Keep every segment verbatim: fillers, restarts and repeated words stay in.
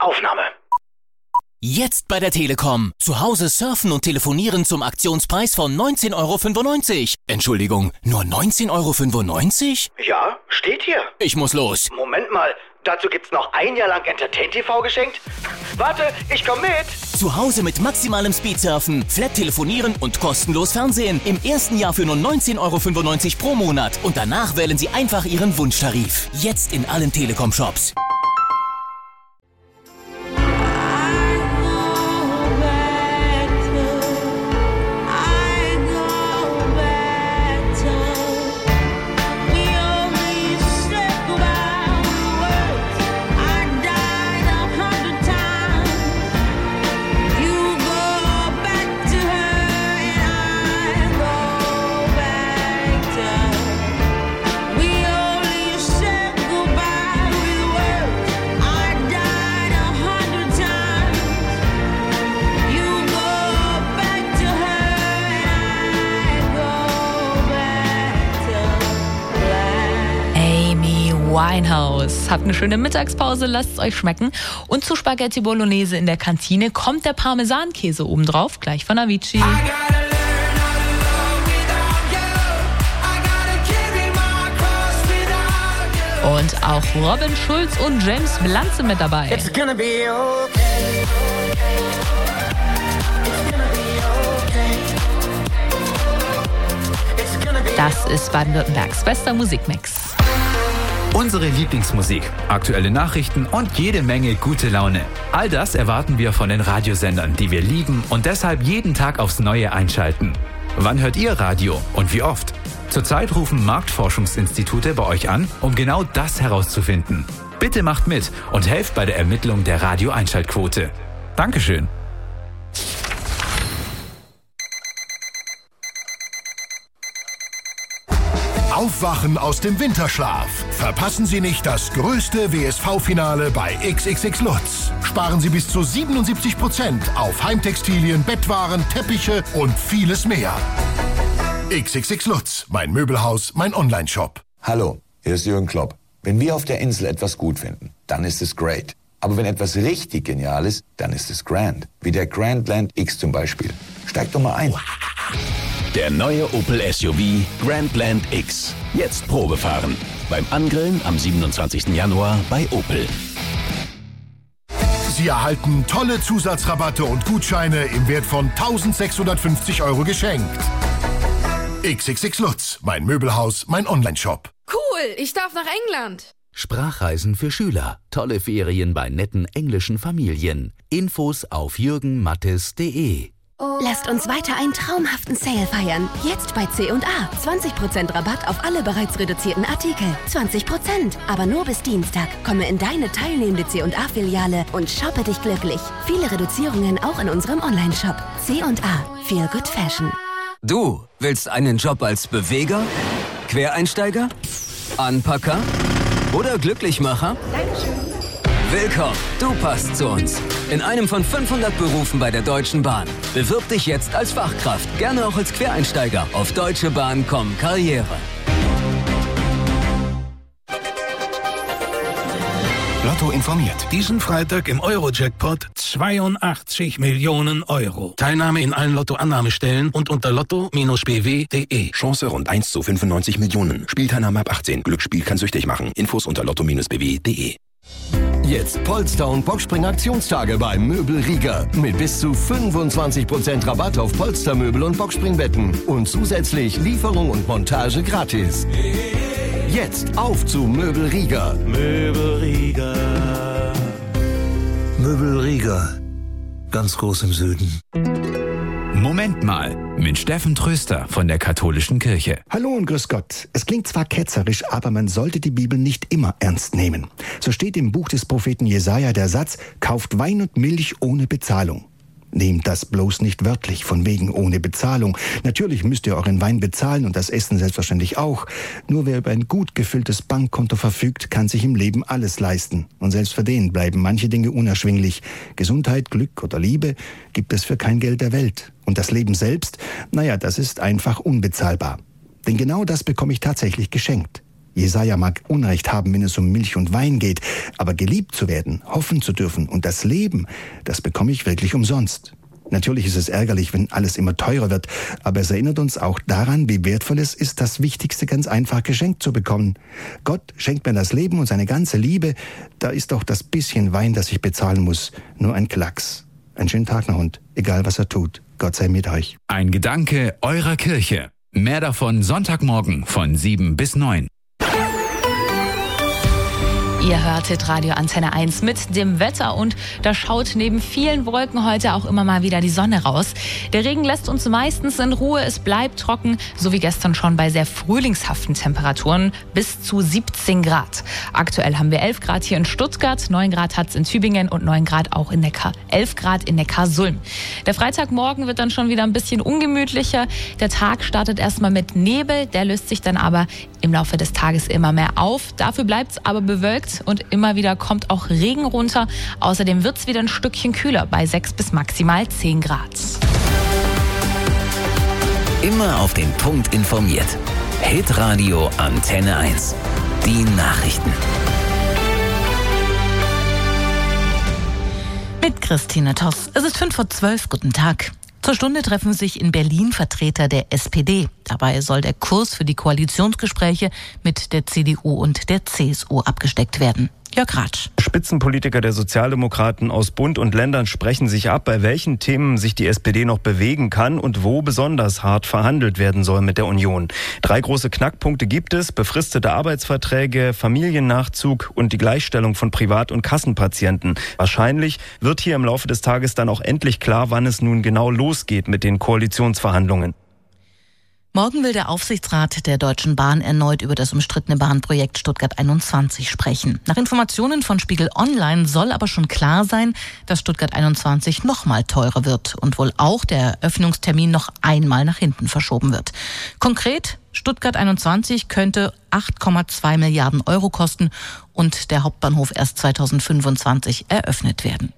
Aufnahme. Jetzt bei der Telekom. Zu Hause surfen und telefonieren zum Aktionspreis von neunzehn Euro fünfundneunzig. Entschuldigung, nur neunzehn Euro fünfundneunzig? Ja, steht hier. Ich muss los. Moment mal, dazu gibt's noch ein Jahr lang Entertain T V geschenkt? Warte, ich komm mit. Zu Hause mit maximalem Speedsurfen, Flat telefonieren und kostenlos Fernsehen. Im ersten Jahr für nur neunzehn Euro fünfundneunzig pro Monat. Und danach wählen Sie einfach Ihren Wunschtarif. Jetzt in allen Telekom-Shops. Winehouse. Habt eine schöne Mittagspause, lasst es euch schmecken. Und zu Spaghetti Bolognese in der Kantine kommt der Parmesankäse obendrauf, gleich von Avicii. Und auch Robin Schulz und James Blunt sind mit dabei. It's gonna be okay. Das ist Baden-Württembergs bester Musikmix. Unsere Lieblingsmusik, aktuelle Nachrichten und jede Menge gute Laune. All das erwarten wir von den Radiosendern, die wir lieben und deshalb jeden Tag aufs Neue einschalten. Wann hört ihr Radio und wie oft? Zurzeit rufen Marktforschungsinstitute bei euch an, um genau das herauszufinden. Bitte macht mit und helft bei der Ermittlung der Radio-Einschaltquote. Dankeschön. Aufwachen aus dem Winterschlaf. Verpassen Sie nicht das größte W S V-Finale bei X X X Lutz. Sparen Sie bis zu siebenundsiebzig Prozent auf Heimtextilien, Bettwaren, Teppiche und vieles mehr. X X X Lutz, mein Möbelhaus, mein Onlineshop. Hallo, hier ist Jürgen Klopp. Wenn wir auf der Insel etwas gut finden, dann ist es great. Aber wenn etwas richtig genial ist, dann ist es grand. Wie der Grandland X zum Beispiel. Steigt doch mal ein. Der neue Opel S U V Grandland X. Jetzt Probe fahren. Beim Angrillen am siebenundzwanzigsten Januar bei Opel. Sie erhalten tolle Zusatzrabatte und Gutscheine im Wert von eintausendsechshundertfünfzig Euro geschenkt. X X X Lutz, mein Möbelhaus, mein Onlineshop. Cool, ich darf nach England. Sprachreisen für Schüler. Tolle Ferien bei netten englischen Familien. Infos auf jürgen mattes punkt de. Lasst uns weiter einen traumhaften Sale feiern. Jetzt bei C und A. zwanzig Prozent Rabatt auf alle bereits reduzierten Artikel. zwanzig Prozent. Aber nur bis Dienstag. Komme in deine teilnehmende C und A-Filiale und shoppe dich glücklich. Viele Reduzierungen auch in unserem Onlineshop. C und A. Feel good fashion. Du willst einen Job als Beweger, Quereinsteiger, Anpacker oder Glücklichmacher? Dankeschön. Willkommen, du passt zu uns. In einem von fünfhundert Berufen bei der Deutschen Bahn. Bewirb dich jetzt als Fachkraft, gerne auch als Quereinsteiger auf deutschebahn punkt com Karriere. Lotto informiert. Diesen Freitag im Euro-Jackpot zweiundachtzig Millionen Euro. Teilnahme in allen Lotto-Annahmestellen und unter lotto Bindestrich b w punkt de. Chance rund eins zu fünfundneunzig Millionen. Spielteilnahme ab achtzehn. Glücksspiel kann süchtig machen. Infos unter lotto Bindestrich b w punkt de. Jetzt Polster und Boxspring-Aktionstage bei Möbel Rieger. Mit bis zu fünfundzwanzig Prozent Rabatt auf Polstermöbel und Boxspringbetten. Und zusätzlich Lieferung und Montage gratis. Jetzt auf zu Möbel Rieger. Möbel Rieger. Möbel Rieger. Ganz groß im Süden. Moment mal, mit Steffen Tröster von der Katholischen Kirche. Hallo und grüß Gott. Es klingt zwar ketzerisch, aber man sollte die Bibel nicht immer ernst nehmen. So steht im Buch des Propheten Jesaja der Satz: Kauft Wein und Milch ohne Bezahlung. Nehmt das bloß nicht wörtlich, von wegen ohne Bezahlung. Natürlich müsst ihr euren Wein bezahlen und das Essen selbstverständlich auch. Nur wer über ein gut gefülltes Bankkonto verfügt, kann sich im Leben alles leisten. Und selbst für den bleiben manche Dinge unerschwinglich. Gesundheit, Glück oder Liebe gibt es für kein Geld der Welt. Und das Leben selbst, naja, das ist einfach unbezahlbar. Denn genau das bekomme ich tatsächlich geschenkt. Jesaja mag Unrecht haben, wenn es um Milch und Wein geht, aber geliebt zu werden, hoffen zu dürfen und das Leben, das bekomme ich wirklich umsonst. Natürlich ist es ärgerlich, wenn alles immer teurer wird, aber es erinnert uns auch daran, wie wertvoll es ist, das Wichtigste ganz einfach geschenkt zu bekommen. Gott schenkt mir das Leben und seine ganze Liebe, da ist doch das bisschen Wein, das ich bezahlen muss, nur ein Klacks. Einen schönen Tag noch und egal was er tut, Gott sei mit euch. Ein Gedanke eurer Kirche. Mehr davon Sonntagmorgen von sieben bis neun. Ihr hörtet Radio Antenne eins mit dem Wetter und da schaut neben vielen Wolken heute auch immer mal wieder die Sonne raus. Der Regen lässt uns meistens in Ruhe, es bleibt trocken, so wie gestern schon bei sehr frühlingshaften Temperaturen bis zu siebzehn Grad. Aktuell haben wir elf Grad hier in Stuttgart, neun Grad hat es in Tübingen und neun Grad auch in Neckar, elf Grad in Neckarsulm. Der Freitagmorgen wird dann schon wieder ein bisschen ungemütlicher. Der Tag startet erstmal mit Nebel, der löst sich dann aber im Laufe des Tages immer mehr auf. Dafür bleibt es aber bewölkt und immer wieder kommt auch Regen runter. Außerdem wird es wieder ein Stückchen kühler bei sechs bis maximal zehn Grad. Immer auf den Punkt informiert. Hitradio Antenne eins. Die Nachrichten. Mit Christine Toss. Es ist fünf vor zwölf. Guten Tag. Zur Stunde treffen sich in Berlin Vertreter der S P D. Dabei soll der Kurs für die Koalitionsgespräche mit der C D U und der C S U abgesteckt werden. Jörg Ratsch. Spitzenpolitiker der Sozialdemokraten aus Bund und Ländern sprechen sich ab, bei welchen Themen sich die S P D noch bewegen kann und wo besonders hart verhandelt werden soll mit der Union. Drei große Knackpunkte gibt es: befristete Arbeitsverträge, Familiennachzug und die Gleichstellung von Privat- und Kassenpatienten. Wahrscheinlich wird hier im Laufe des Tages dann auch endlich klar, wann es nun genau losgeht mit den Koalitionsverhandlungen. Morgen will der Aufsichtsrat der Deutschen Bahn erneut über das umstrittene Bahnprojekt Stuttgart einundzwanzig sprechen. Nach Informationen von Spiegel Online soll aber schon klar sein, dass Stuttgart einundzwanzig noch mal teurer wird und wohl auch der Eröffnungstermin noch einmal nach hinten verschoben wird. Konkret, Stuttgart einundzwanzig könnte acht Komma zwei Milliarden Euro kosten und der Hauptbahnhof erst zweitausendfünfundzwanzig eröffnet werden.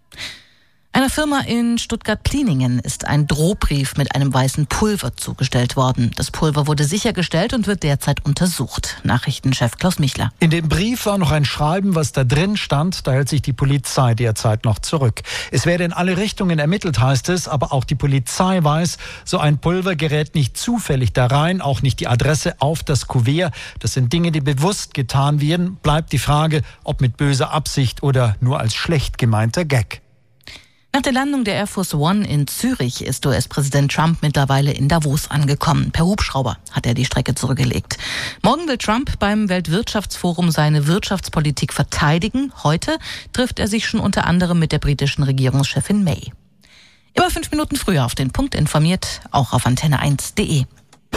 Einer Firma in Stuttgart-Pliningen ist ein Drohbrief mit einem weißen Pulver zugestellt worden. Das Pulver wurde sichergestellt und wird derzeit untersucht. Nachrichtenchef Klaus Michler. In dem Brief war noch ein Schreiben, was da drin stand. Da hält sich die Polizei derzeit noch zurück. Es werde in alle Richtungen ermittelt, heißt es. Aber auch die Polizei weiß, so ein Pulver gerät nicht zufällig da rein. Auch nicht die Adresse auf das Kuvert. Das sind Dinge, die bewusst getan werden. Bleibt die Frage, ob mit böser Absicht oder nur als schlecht gemeinter Gag. Nach der Landung der Air Force One in Zürich ist U S-Präsident Trump mittlerweile in Davos angekommen. Per Hubschrauber hat er die Strecke zurückgelegt. Morgen will Trump beim Weltwirtschaftsforum seine Wirtschaftspolitik verteidigen. Heute trifft er sich schon unter anderem mit der britischen Regierungschefin May. Immer fünf Minuten früher auf den Punkt informiert, auch auf antenne eins punkt de.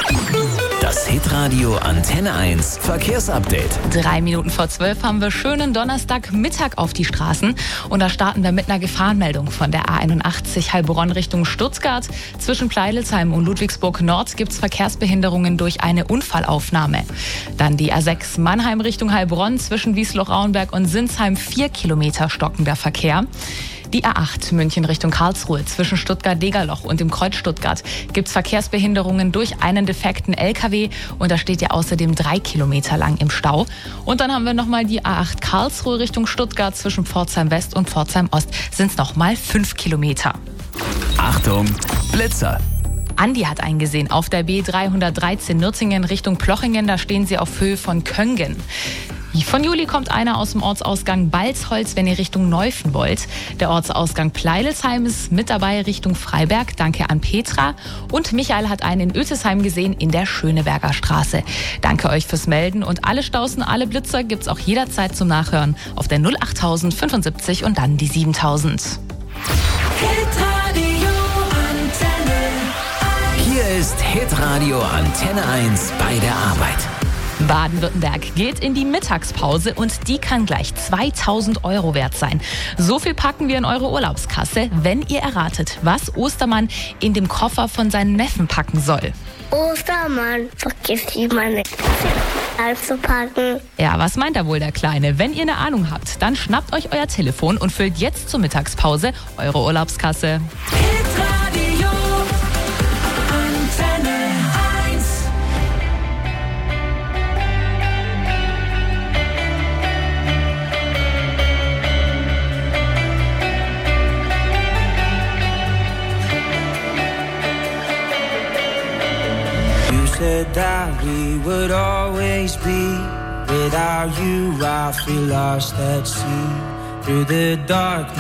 Das Hitradio Antenne eins Verkehrsupdate. Drei Minuten vor zwölf haben wir schönen Donnerstagmittag auf die Straßen. Und da starten wir mit einer Gefahrenmeldung von der A einundachtzig Heilbronn Richtung Stuttgart. Zwischen Pleilelsheim und Ludwigsburg Nord gibt es Verkehrsbehinderungen durch eine Unfallaufnahme. Dann die A sechs Mannheim Richtung Heilbronn zwischen Wiesloch-Rauenberg und Sinsheim. Vier Kilometer stockender Verkehr. Die A acht München Richtung Karlsruhe zwischen Stuttgart-Degerloch und dem Kreuz Stuttgart gibt es Verkehrsbehinderungen durch einen defekten L K W und da steht ja außerdem drei Kilometer lang im Stau. Und dann haben wir nochmal die A acht Karlsruhe Richtung Stuttgart zwischen Pforzheim West und Pforzheim Ost sind es nochmal fünf Kilometer. Achtung, Blitzer! Andi hat eingesehen auf der B dreihundertdreizehn Nürtingen Richtung Plochingen, da stehen sie auf Höhe von Köngen. Von Juli kommt einer aus dem Ortsausgang Balzholz, wenn ihr Richtung Neufen wollt. Der Ortsausgang Pleilelsheim ist mit dabei Richtung Freiberg. Danke an Petra. Und Michael hat einen in Uetesheim gesehen in der Schöneberger Straße. Danke euch fürs Melden. Und alle Stausen, alle Blitzer gibt's auch jederzeit zum Nachhören auf der null achttausend fünfundsiebzig und dann die siebentausend. Hitradio Antenne. Hier ist Hitradio Antenne eins bei der Arbeit. Baden-Württemberg geht in die Mittagspause und die kann gleich zweitausend Euro wert sein. So viel packen wir in eure Urlaubskasse, wenn ihr erratet, was Ostermann in dem Koffer von seinen Neffen packen soll. Ostermann vergisst meine einzupacken. Ja, was meint da wohl der Kleine? Wenn ihr eine Ahnung habt, dann schnappt euch euer Telefon und füllt jetzt zur Mittagspause eure Urlaubskasse. Hitradio Antenne eins. said that we would always be. Without you, I feel lost at sea. Through the dark